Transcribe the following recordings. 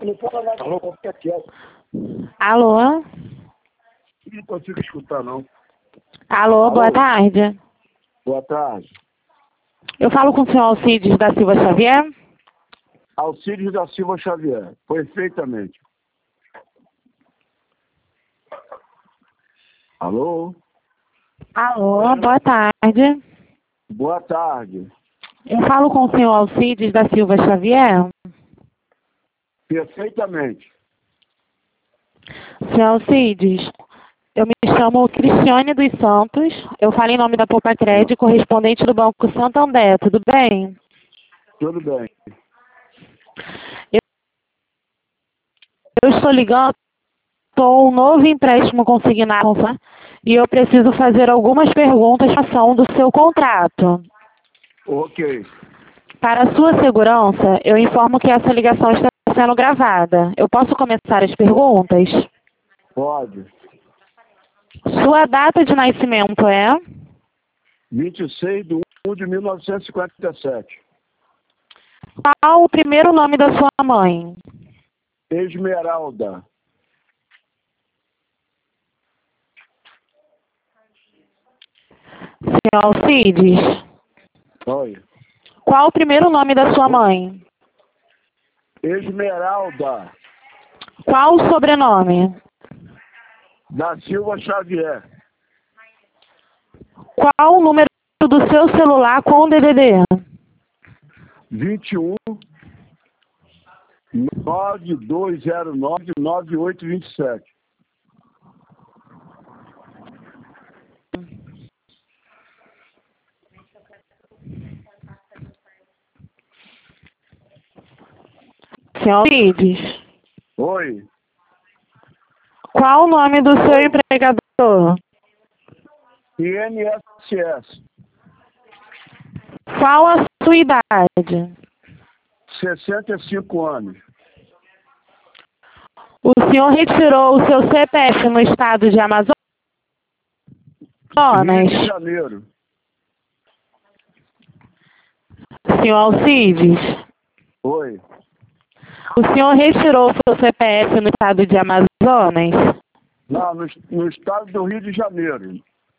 Alô? Alô? Não consigo escutar, não. Alô, boa tarde. Boa tarde. Eu falo com o senhor Alcides da Silva Xavier? Alcides da Silva Xavier. Perfeitamente. Alô? Alô, boa tarde. Boa tarde. Eu falo com o senhor Alcides da Silva Xavier? Perfeitamente. Senhor Alcides, eu me chamo Cristiane dos Santos. Eu falo em nome da Poupa Crédito, correspondente do Banco Santander. Tudo bem? Tudo bem. Eu estou ligando para um novo empréstimo consignado e eu preciso fazer algumas perguntas em relação do seu contrato. Ok. Para a sua segurança, eu informo que essa ligação está sendo gravada. Eu posso começar as perguntas? Pode. Sua data de nascimento é? 26/1/1957. Qual o primeiro nome da sua mãe? Esmeralda. Senhor Alcides, Oi. qual o primeiro nome da sua mãe? Esmeralda Qual o sobrenome? da Silva Xavier. Qual o número do seu celular com o DDD? 21 9209 9827. Senhor Alcides, Oi. qual o nome do seu empregador? INSS. Qual a sua idade? 65 anos. O senhor retirou o seu CPF no estado de Amazonas? Rio de Janeiro. Senhor Alcides, Oi. o senhor retirou o seu CPF no estado de Amazonas? Não, no estado do Rio de Janeiro.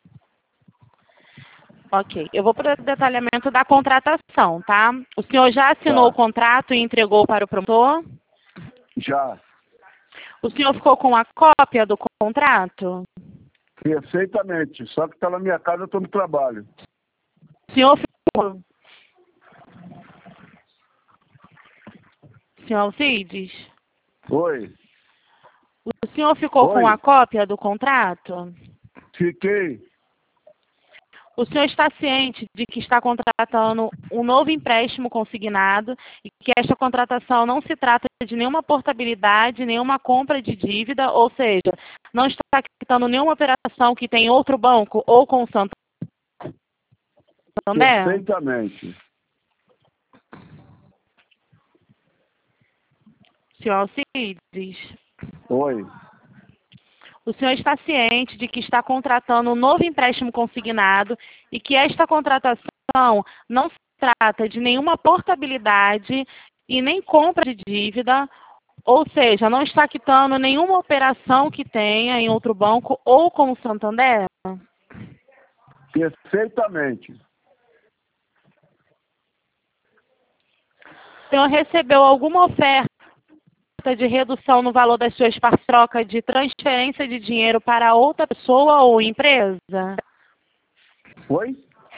Ok, eu vou para o detalhamento da contratação, tá? O senhor já assinou o contrato e entregou para o promotor? Já. O senhor ficou com a cópia do contrato? Perfeitamente. Só que está na minha casa, eu estou no trabalho. O senhor ficou... Senhor Alcides? Oi. O senhor ficou com a cópia do contrato? Fiquei. O senhor está ciente de que está contratando um novo empréstimo consignado e que esta contratação não se trata de nenhuma portabilidade, nenhuma compra de dívida, ou seja, não está quitando nenhuma operação que tem outro banco ou com o Santander? Perfeitamente. Senhor Alcides? Oi. O senhor está ciente de que está contratando um novo empréstimo consignado e que esta contratação não se trata de nenhuma portabilidade e nem compra de dívida, ou seja, não está quitando nenhuma operação que tenha em outro banco ou com o Santander? Perfeitamente. O senhor recebeu alguma oferta de redução no valor das suas trocas de transferência de dinheiro para outra pessoa ou empresa? Oi?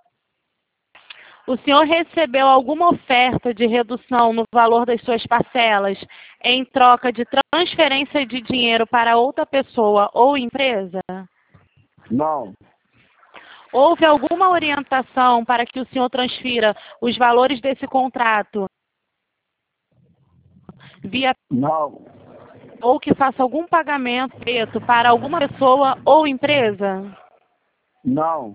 O senhor recebeu alguma oferta de redução no valor das suas parcelas em troca de transferência de dinheiro para outra pessoa ou empresa? Não. Houve alguma orientação para que o senhor transfira os valores desse contrato via... Não. ou que faça algum pagamento feito para alguma pessoa ou empresa? Não.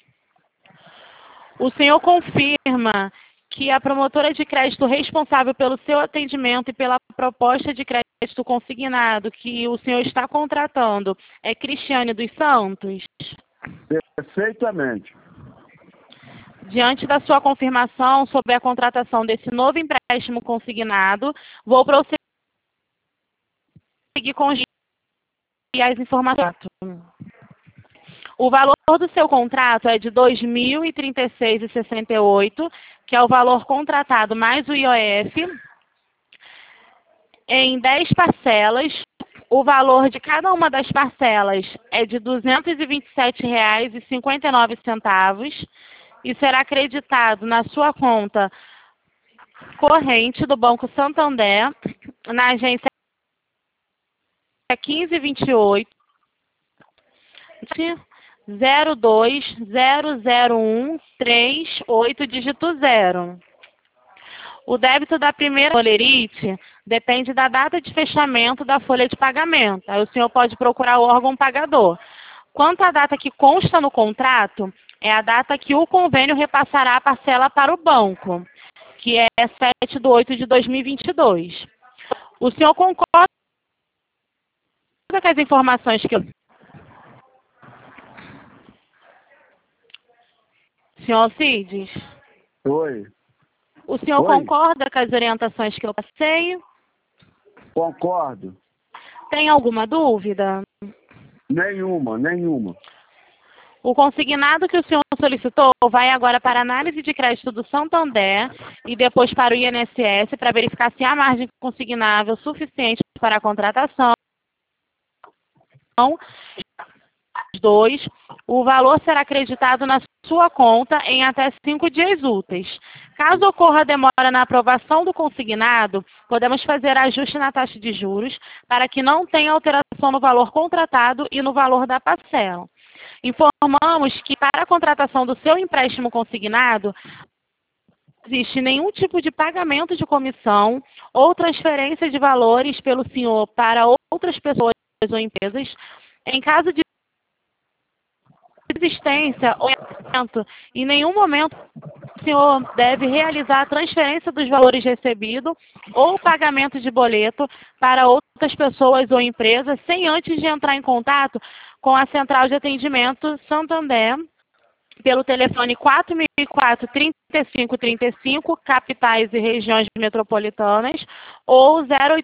O senhor confirma que a promotora de crédito responsável pelo seu atendimento e pela proposta de crédito consignado que o senhor está contratando é Cristiane dos Santos? Perfeitamente. Diante da sua confirmação sobre a contratação desse novo empréstimo consignado, vou proceder conseguir conseguir as informações. O valor do seu contrato é de R$ 2.036,68, que é o valor contratado mais o IOF, em 10 parcelas. O valor de cada uma das parcelas é de R$ 227,59 e será acreditado na sua conta corrente do Banco Santander, na agência 1528 0200138 dígito 0. O débito da primeira Olerite depende da data de fechamento da folha de pagamento. Aí o senhor pode procurar o órgão pagador. Quanto à data que consta no contrato, é a data que o convênio repassará a parcela para o banco, que é 7/8/2022. O senhor concorda com as informações que eu... Senhor Alcides? Oi. O senhor Oi. concorda com as orientações que eu passei? Concordo. Tem alguma dúvida? Nenhuma. O consignado que o senhor solicitou vai agora para a análise de crédito do Santander e depois para o INSS para verificar se há margem consignável suficiente para a contratação. 2, o valor será acreditado na sua conta em até 5 dias úteis. Caso ocorra demora na aprovação do consignado, podemos fazer ajuste na taxa de juros para que não tenha alteração no valor contratado e no valor da parcela. Informamos que para a contratação do seu empréstimo consignado, não existe nenhum tipo de pagamento de comissão ou transferência de valores pelo senhor para outras pessoas ou empresas. Em caso de existência ou em nenhum momento o senhor deve realizar a transferência dos valores recebidos ou pagamento de boleto para outras pessoas ou empresas sem antes de entrar em contato com a Central de Atendimento Santander pelo telefone 4004-3535, capitais e regiões metropolitanas, ou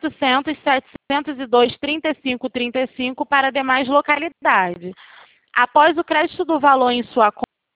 0800-702-3535 para demais localidades. Após o crédito do valor em sua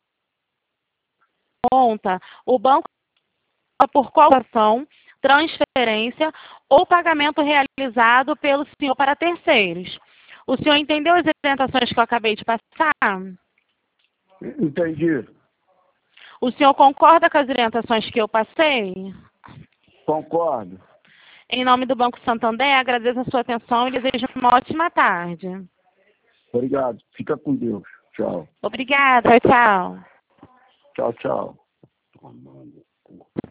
conta, o banco, por qualquer ação, transferência ou pagamento realizado pelo senhor para terceiros. O senhor entendeu as orientações que eu acabei de passar? Entendi. O senhor concorda com as orientações que eu passei? Concordo. Em nome do Banco Santander, agradeço a sua atenção e desejo uma ótima tarde. Obrigado. Fica com Deus. Tchau. Obrigada. Tchau. Tchau.